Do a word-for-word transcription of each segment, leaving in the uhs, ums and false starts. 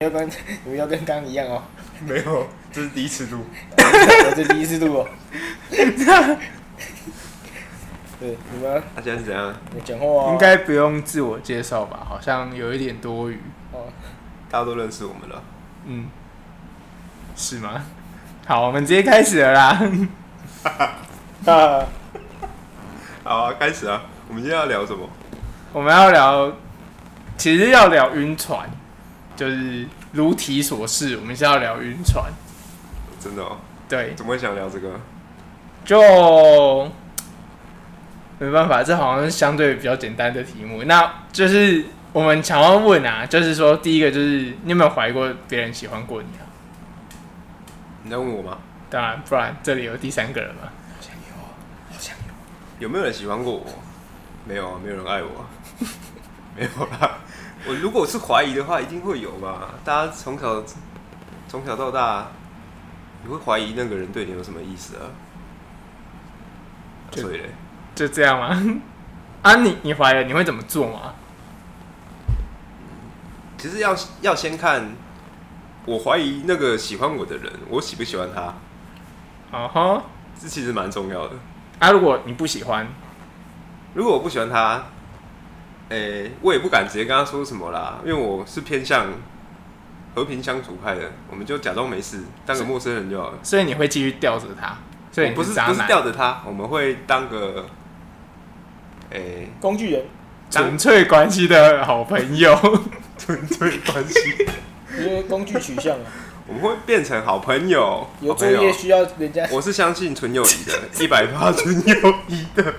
要跟你们要跟刚一样哦。 没有，这是第一次录。 我这第一次录哦。对，你们。 他、啊、现在是怎样？ 你讲话啊。 应该不用自我介绍吧？好像有一点多余。 哦。 大家都认识我们了。 嗯。是吗？好，我们直接开始了啦。 好啊，开始啊！我们今天要聊什么？ 我们要聊，其实要聊晕船，就是如题所示，我们是要聊晕船。 真的哦。 对。 怎么会想聊这个？ 就没办法，这好像是相对比较简单的题目。那就是我们想要问啊，就是说，第一个就是你有没有怀疑过别人喜欢过你啊？ 你在问我吗？ 当然，不然这里有第三个人嘛。 好像有，好像有。 有没有人喜欢过我？没有啊，没有人爱我、啊。没有啦。我如果是怀疑的话，一定会有吧。大家从小从小到大，你会怀疑那个人对你有什么意思啊？ 就所以嘞， 就这样吗？啊你，你你怀疑你会怎么做吗？ 其实要要先看，我怀疑那个喜欢我的人，我喜不喜欢他？ 哦吼， 这其实蛮重要的。 啊，如果你不喜欢， 如果我不喜欢他，诶、欸，我也不敢直接跟他说什么啦，因为我是偏向和平相处派的，我们就假装没事，当个陌生人就好了。 所以你会继续吊着他，所以你不是渣男不是吊着他，我们会当个诶、欸、 工具人， 纯粹关系的好朋友， 纯粹关系， 因为工具取向啊。 我们会变成好朋友。 有作业需要人家， 我是相信纯友谊的，一百趴纯友谊的。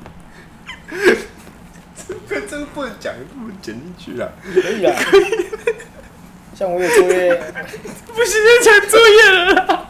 这个这个不能讲，不能剪进去啦。 可以啊。像我有作业， 不行，在传作业了啦。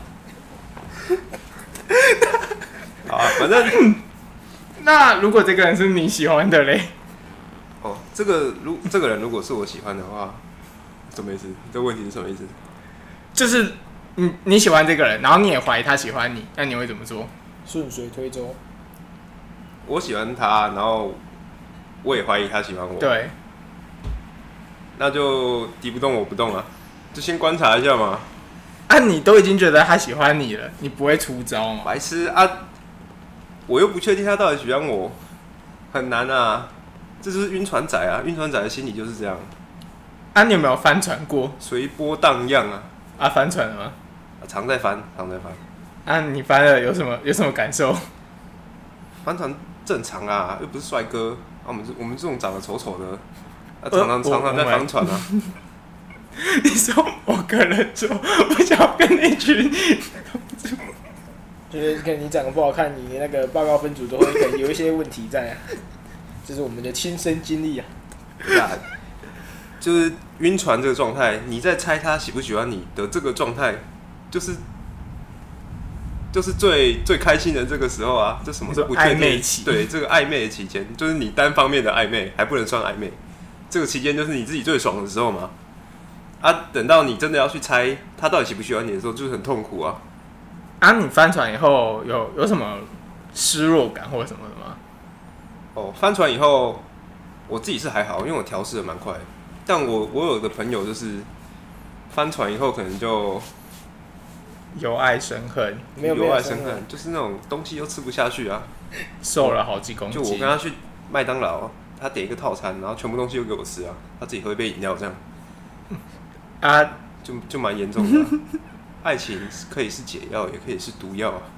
好啊，反正那如果这个人是你喜欢的嘞？ 哦，这个如这个人如果是我喜欢的话，什么意思？这问题是什么意思？ 就是你你喜欢这个人，然后你也怀疑他喜欢你，那你会怎么做？ 顺水推舟。 我喜欢他，然后我也怀疑他喜欢我。 对。 那就敌不动我不动啊，就先观察一下嘛。 啊，你都已经觉得他喜欢你了，你不会出招吗？ 白痴啊！我又不确定他到底喜欢我，很难啊。这就是晕船仔啊，晕船仔的心理就是这样。 啊，你有没有翻船过？ 随波荡漾啊！ 啊，翻船了吗？ 啊，常在翻，常在翻。 啊，你翻了有什么有什么感受？ 翻船正常啊，又不是帅哥。啊，我们我们这种长得丑丑的，啊，常常常常在翻船啊。 你说我个人说，不想跟那群同志， 就是看你长得不好看，你那个报告分组都会可能有一些问题在啊。这是我们的亲身经历啊。 啊，就是晕船这个状态，你在猜他喜不喜欢你的这个状态，就是就是最最开心的这个时候啊，这什么都不确定。 暧昧期。 对，这个暧昧的期间，就是你单方面的暧昧，还不能算暧昧。这个期间就是你自己最爽的时候嘛。啊，等到你真的要去猜他到底喜不喜欢你的时候，就是很痛苦啊。 啊，你翻船以后有有什么失落感或者什么的吗？ 哦，翻船以后，我自己是还好，因为我调试的蛮快的。但我我有的朋友就是翻船以后，可能就由爱生恨， 没有由爱生恨，就是那种东西都吃不下去啊， 瘦了好几公斤。 就我跟他去麦当劳，他点一个套餐，然后全部东西都给我吃啊，他自己喝一杯饮料这样， 啊， 就就蛮严重的、啊。爱情可以是解药，也可以是毒药啊。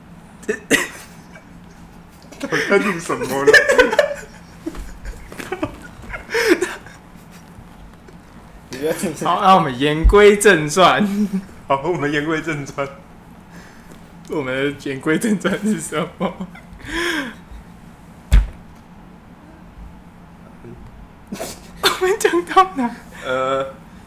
到底在录什么了？ 好，那我们言归正传。 好，我们言归正传。 我们的言归正传是什么？我们讲到哪？ 呃，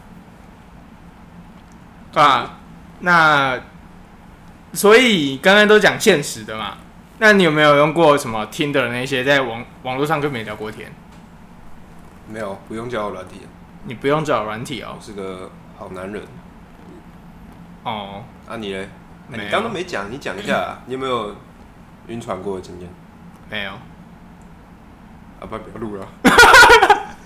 啊，那所以刚刚都讲现实的嘛？那你有没有用过什么 Tinder 那些在网网络上跟别人聊过天？ 没有，不用交友软体。 你不用交友软体哦。 我是个好男人。 哦。 啊，你嘞？ 没有。 你刚刚都没讲，你讲一下、啊，你有没有晕船过的经验？ 没有。 啊，不然不要录了。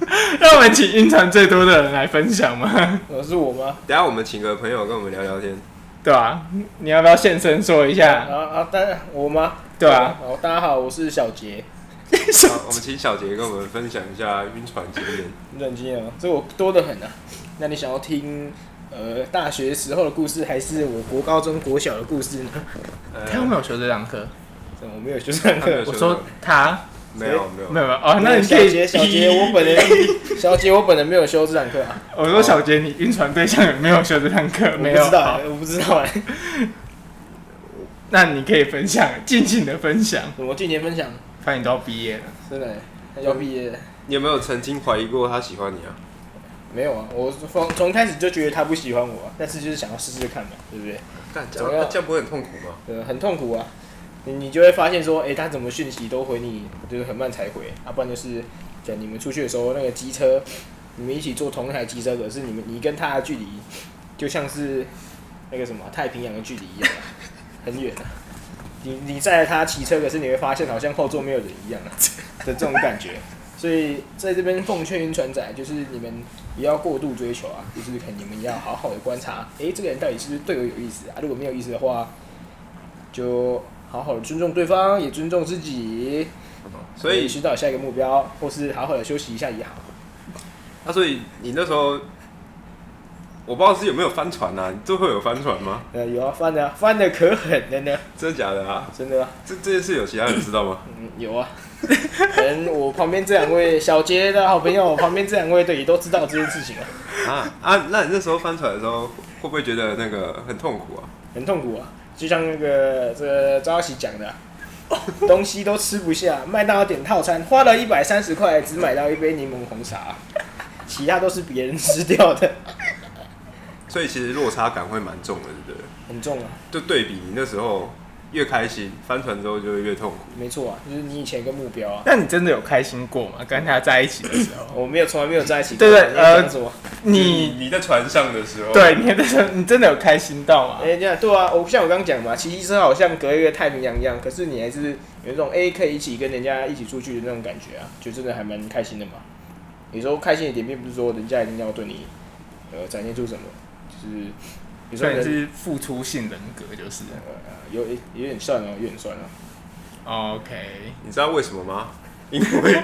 让我们请晕船最多的人来分享吗？ 我是我吗？ 等一下我们请个朋友跟我们聊聊天。 对啊，你要不要现身说一下？ 啊啊，当然我吗？ 对啊。 好，大家好，我是小杰。 好，我们请小杰跟我们分享一下晕船经验。 晕船经验啊，这我多得很啊。那你想要听呃大学时候的故事，还是我国高中国小的故事呢？ 呃、他有没有修这堂课？ 我没有修这堂课。 我说他。 没有没有没有哦，那你可以小杰小杰，我本人小杰我本人没有修这堂课啊。 我说小杰，你晕船对象有没有修这堂课？没有， 我不知道，我不知道哎。 那你可以分享，尽情的分享。 我尽情分享。 反正你都要毕业了， 真的要毕业了。 你有没有曾经怀疑过他喜欢你啊？ 没有啊，我从从开始就觉得他不喜欢我、啊，但是就是想要试试看嘛，对不对？ 干这样这样不会很痛苦吗？ 呃，很痛苦啊。你你就会发现说，哎、欸，他怎么讯息都回你，就是很慢才回，啊，不然就是讲你们出去的时候，那个机车，你们一起坐同一台机车，可是你们你跟他的距离，就像是那个什么太平洋的距离一样、啊，很远啊。你你载着他骑车，可是你会发现好像后座没有人一样啊的这种感觉。所以在这边奉劝晕船仔，就是你们不要过度追求啊，就是可能你们要好好的观察，哎、欸，这个人到底是不是对我有意思啊？如果没有意思的话，就好好的尊重对方，也尊重自己，所以寻找下一个目标，或是好好的休息一下也好。 那、啊、所以你那时候，我不知道是有没有翻船啊？你这会有翻船吗？ 呃，有啊，翻的、啊，翻的可狠的呢。 真的假的啊？ 真的啊。 这这件事有其他人知道吗？ 嗯，有啊。可能我旁边这两位小杰的好朋友，旁边这两位对也都知道这件事情啊。 啊啊！那你那时候翻船的时候，会不会觉得那个很痛苦啊？ 很痛苦啊。就像那个这个张耀喜讲的、啊，东西都吃不下，麦当劳点套餐花了一百三十块，只买到一杯柠檬红茶，其他都是别人吃掉的。 所以其实落差感会蛮重的，对不对？很重啊。 就对比你那时候越开心，翻船之后就会越痛苦。 没错啊，就是你以前一个目标啊。 那你真的有开心过吗？跟他在一起的时候？ 我没有，从来没有在一起过。 对对，呃， 你你在船上的时候， 对，你在船，你真的有开心到吗？ 哎、欸，这样对啊，我像我刚刚讲嘛，骑机车好像隔一个太平洋一样，可是你还是有一种哎、欸、可以一起跟人家一起出去的那种感觉啊，就真的还蛮开心的嘛。有时候开心的点并不是说人家一定要对你呃展现出什么，就是有时候人是付出性人格，就是呃有有点算哦，有点算哦。 OK， 你知道为什么吗？因为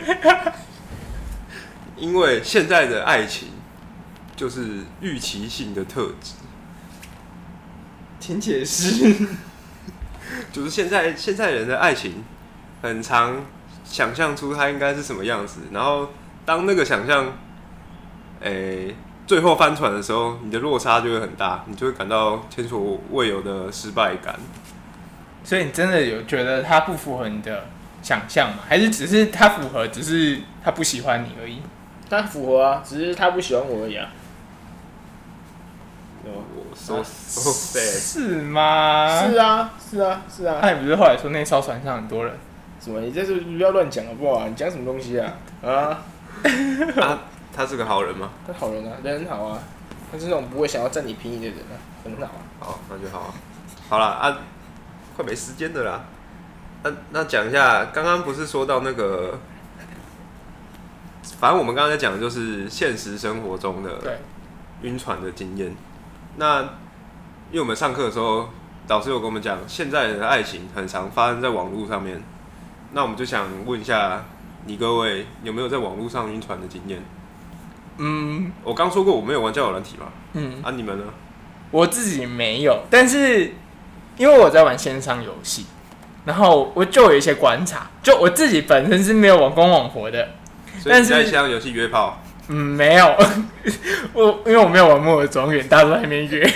因为现在的爱情就是预期性的特质， 请解释。 就是现在现在人的爱情很常想象出它应该是什么样子，然后当那个想象，诶、欸，最后翻船的时候，你的落差就会很大，你就会感到前所未有的失败感。 所以你真的有觉得它不符合你的想象吗？还是只是它符合，只是他不喜欢你而已？ 他符合啊，只是他不喜欢我而已啊。 我 so so sad。 是吗？ 是啊，是啊，是啊。 那、啊、你不是后来说那艘船上很多人？ 什么？你这是不要乱讲好不好？你讲什么东西啊？啊？ 啊，他是个好人吗？ 他好人啊，人很好啊。他是那种不会想要占你便宜的人啊，很好啊。 好，那就好啊。好啦，啊，快没时间的啦。那那讲一下，刚刚不是说到那个，反正我们刚刚在讲的就是现实生活中的晕船的经验。那因为我们上课的时候，老师有跟我们讲，现在人的爱情很常发生在网络上面。那我们就想问一下，你各位有没有在网络上晕船的经验？ 嗯， 我刚说过我没有玩交友软体嘛。 嗯， 啊，你们呢？ 我自己没有，但是因为我在玩线上游戏，然后我就有一些观察，就我自己本身是没有网公网婆的， 所以你在线上游戏约炮？ 嗯，没有，我因为我没有玩《末日庄园》，大家都在那边约。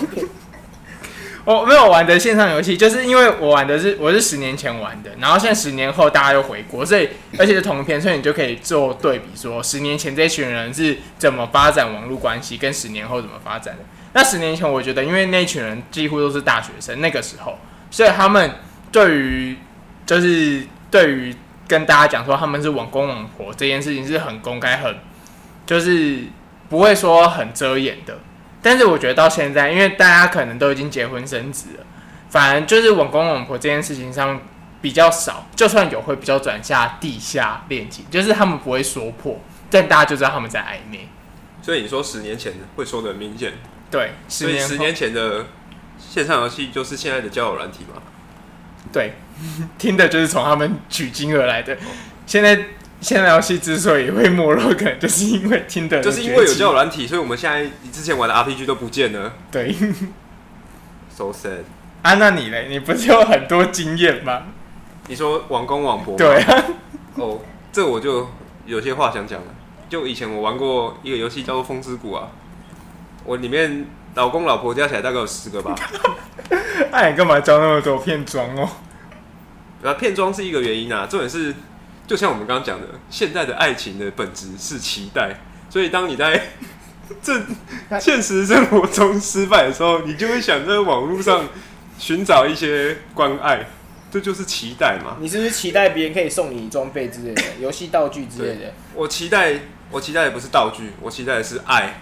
我没有玩的线上游戏，就是因为我玩的是我是十年前玩的，然后现在十年后大家又回国，所以而且是同片，所以你就可以做对比，说十年前这群人是怎么发展网络关系，跟十年后怎么发展的。那十年前我觉得，因为那群人几乎都是大学生，那个时候，所以他们对于就是对于跟大家讲说他们是网公网婆这件事情是很公开，很就是不会说很遮掩的。但是我觉得到现在，因为大家可能都已经结婚生子了，反而就是网公网婆这件事情上比较少，就算有会比较转下地下恋情，就是他们不会说破。 但大家就知道他们在暧昧。 所以你说十年前会说的很明显， 对， 所以十年前的线上游戏就是现在的交友软体嘛？ 对，听的就是从他们取经而来的。现在线上游戏之所以会没落，可能就是因为听的， 就是因为有交友软体，所以我们现在之前玩的 R P G 都不见了。 对 ，so sad。 啊，那你嘞？你不是有很多经验吗？ 你说网公网婆吗？ 对啊。 哦，这我就有些话想讲了。就以前我玩过一个游戏叫做《风之谷》啊，我里面老公老婆加起来大概有十个吧。 那你干嘛交那么多片装哦？ 啊，片装是一个原因啊，重点是，就像我们刚刚讲的，现在的爱情的本质是期待，所以当你在这现实生活中失败的时候，你就会想在网络上寻找一些关爱，这就是期待嘛。 你是不是期待别人可以送你装备之类的，游戏道具之类的？ 我期待，我期待的不是道具，我期待的是爱。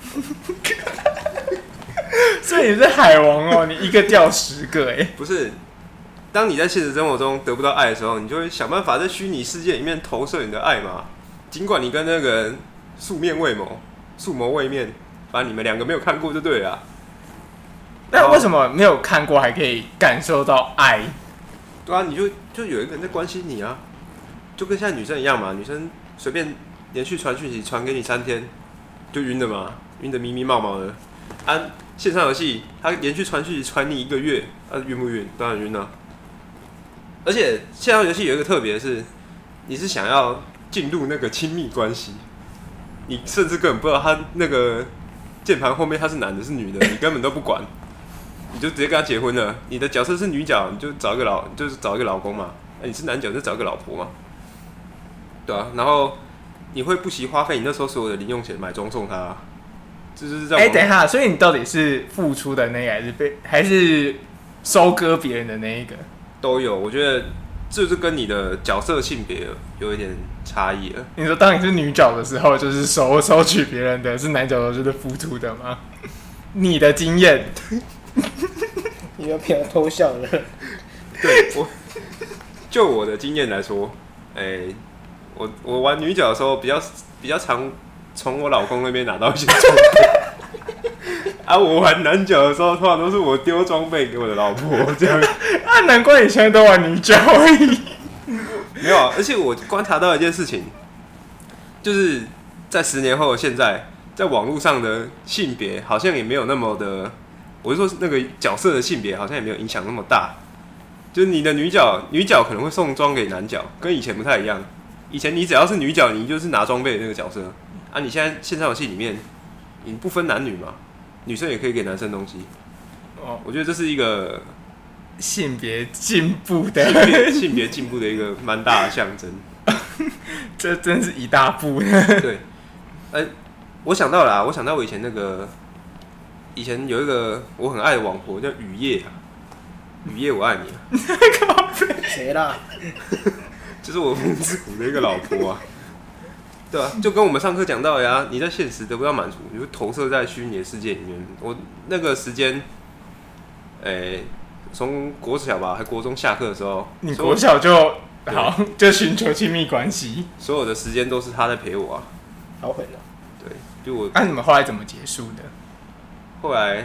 所以你是海王哦，你一个钓十个哎。 不是，当你在现实生活中得不到爱的时候，你就会想办法在虚拟世界里面投射你的爱嘛。尽管你跟那个人素面未谋、素谋未面，反正你们两个没有看过就对了。 那为什么没有看过还可以感受到爱？ 对啊，你就就有一个人在关心你啊，就跟现在女生一样嘛。女生随便连续传讯息传给你三天，就晕了嘛，晕得迷迷毛毛的。啊，线上游戏他连续传讯息传你一个月，啊，晕不晕？当然晕了。而且线上游戏有一个特别的是，你是想要进入那个亲密关系，你甚至根本不知道他那个键盘后面他是男的是女的，你根本都不管。你就直接跟他结婚了。你的角色是女角，你就找一个老，就是找一个老公嘛。欸、你是男角，就找一个老婆嘛。对啊，然后你会不惜花费你那时候所有的零用钱买装送他、啊，这就是在。哎、 欸，等一下，所以你到底是付出的那个，还是被，还是收割别人的那一个？ 都有，我觉得这就跟你的角色性别有一点差异了。 你说当你是女角的时候，就是收收取别人的；是男角的，就是付出的吗？你的经验。 你要不要偷笑了？ 对我，就我的经验来说，哎、欸，我我玩女角的时候，比较比较常从我老公那边拿到一些装备。啊，我玩男角的时候，通常都是我丢装备给我的老婆这样。 啊，难怪你现在都玩女角而已。 没有、啊，而且我观察到一件事情，就是在十年后的现在，在网络上的性别好像也没有那么的。我是说，那个角色的性别好像也没有影响那么大。就是你的女角，女角可能会送装给男角，跟以前不太一样。以前你只要是女角，你就是拿装备的那个角色。啊，你现在线上游戏里面，你不分男女嘛，女生也可以给男生东西。哦，我觉得这是一个性别进步的性别性别进步的一个蛮大的象征。 这真是一大步。 对，呃，我想到了啊，我想到我以前那个。以前有一个我很爱的网婆叫雨夜啊，雨夜我爱你啊。 谁啦？ 就是我风之谷的一个老婆啊。对啊，就跟我们上课讲到呀，你在现实得不到满足，你就投射在虚拟的世界里面。我那个时间，诶、欸，从国小吧，还国中下课的时候， 你国小就好就寻求亲密关系， 所有的时间都是他在陪我啊。 好狠啊！ 对，就我。 那、啊、你们后来怎么结束的？ 后来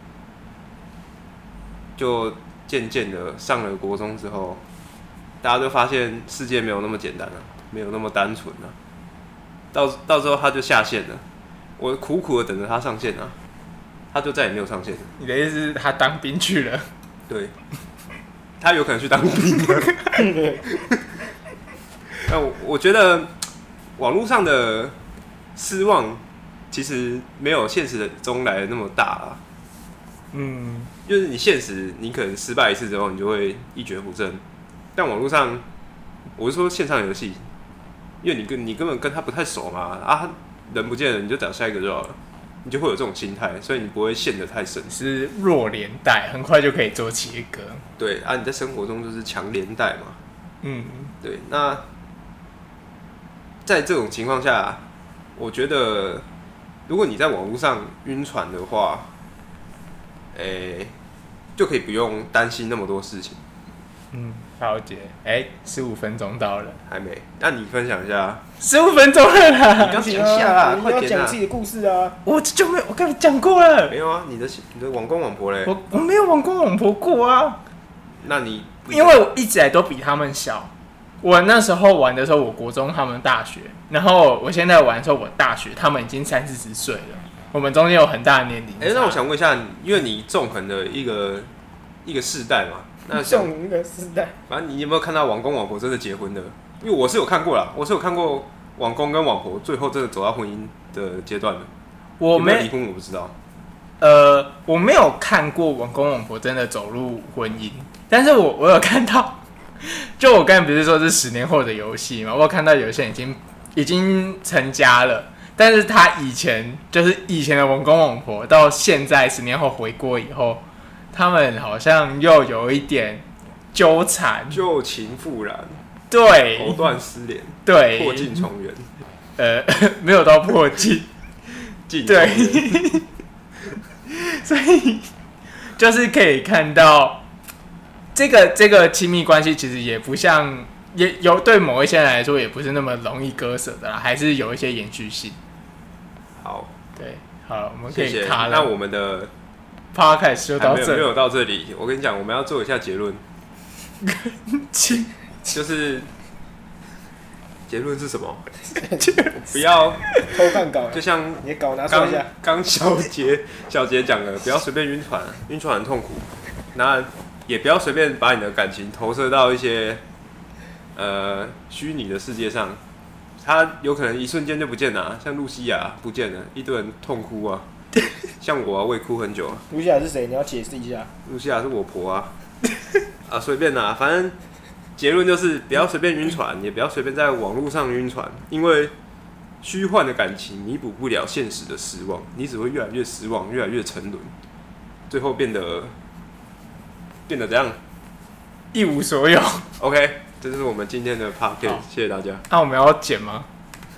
就渐渐的上了国中之后，大家都发现世界没有那么简单了、啊，没有那么单纯了、啊。到到时候他就下线了，我苦苦的等着他上线啊，他就再也没有上线了。 你的意思是他当兵去了？ 对，他有可能去当兵了。那我我觉得网络上的失望。其实没有现实中来的那么大啊， 嗯， 就是你现实，你可能失败一次之后，你就会一蹶不振。但网络上，我是说线上游戏，因为你跟你根本跟他不太熟嘛，啊，人不见了，你就找下一个就好了，你就会有这种心态，所以你不会陷得太深。 是弱连带，很快就可以做切割。 对啊，你在生活中就是强连带嘛。 嗯， 对。那在这种情况下，我觉得。如果你在网络上晕船的话，诶、欸，就可以不用担心那么多事情。 嗯，了解。哎，十五分钟到了， 还没？那你分享一下， 十五分钟了啦。 你刚讲一下啦， 你快点啦要讲自！己的故事啊。 我就没有，我刚才讲过了没。有啊，你的你的网公网婆嘞？ 我我没有网公网婆过啊， 那你因为我一直来都比他们小。我那时候玩的时候，我国中，他们大学，然后我现在玩的时候，我大学，他们已经三四十岁了。我们中间有很大的年龄差。 哎、那我想问一下，因为你纵横的一个一个世代嘛，那像送那个时代， 反正你有没有看到网公网婆真的结婚的？因为我是有看过啦，我是有看过网公跟网婆最后真的走到婚姻的阶段了。 我没有没有离婚我不知道。 呃，我没有看过网公网婆真的走入婚姻，但是我我有看到，就我刚才不是说是十年后的游戏嘛，我有看到有些人已经已经成家了。但是他以前就是以前的网公网婆，到现在十年后回国以后，他们好像又有一点纠缠， 旧情复燃， 对， 藕断丝连， 对， 破镜重圆， 呃，没有到破镜， 镜重对圆。 所以就是可以看到这个这个亲密关系其实也不像，也有对某一些人来说也不是那么容易割舍的啦，还是有一些延续性。 好， 对，好了，我们可谢谢。 以卡了。 那我们的 podcast 就到这里， 还没有没有到这里。我跟你讲，我们要做一下结论，就是结论是什么？不要偷看稿， 就像你的稿拿出来刚一下。 刚小杰小杰讲的，不要随便晕船，晕船很痛苦。那也不要随便把你的感情投射到一些呃虚拟的世界上，它有可能一瞬间就不见了、啊，像露西亚不见了，一堆人痛哭啊。像我啊，我也哭很久啊。 卢西亚是谁？你要解释一下。 露西亚是我婆啊。啊，随便啦，反正结论就是不要随便晕船，也不要随便在网络上晕船，因为虚幻的感情弥补不了现实的失望，你只会越来越失望，越来越沉沦，最后变得变得怎样？ 一无所有。 OK， 这就是我们今天的 podcast，谢谢大家。 那、啊、我们要剪吗？